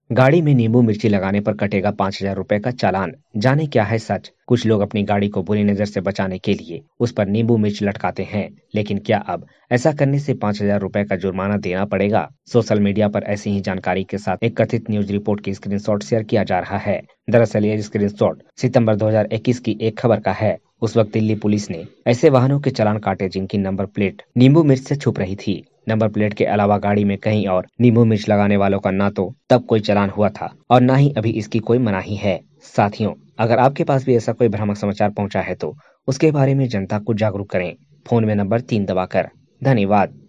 गाड़ी में नींबू मिर्ची लगाने पर कटेगा 5,000 रुपए का चालान। जाने क्या है सच। कुछ लोग अपनी गाड़ी को बुरी नजर से बचाने के लिए उस पर नींबू मिर्च लटकाते हैं, लेकिन क्या अब ऐसा करने से 5,000 रुपए का जुर्माना देना पड़ेगा? सोशल मीडिया पर ऐसी ही जानकारी के साथ एक कथित न्यूज रिपोर्ट की स्क्रीनशॉट शेयर किया जा रहा है। दरअसल ये स्क्रीनशॉट सितंबर 2021 की एक खबर का है। उस वक्त दिल्ली पुलिस ने ऐसे वाहनों के चालान काटे जिनकी नंबर प्लेट नींबू मिर्च से छुप रही थी। नंबर प्लेट के अलावा गाड़ी में कहीं और नींबू मिर्च लगाने वालों का ना तो तब कोई चालान हुआ था और ना ही अभी इसकी कोई मनाही है। साथियों, अगर आपके पास भी ऐसा कोई भ्रामक समाचार पहुंचा है तो उसके बारे में जनता को जागरूक करें। फोन में नंबर 3 दबाकर। धन्यवाद।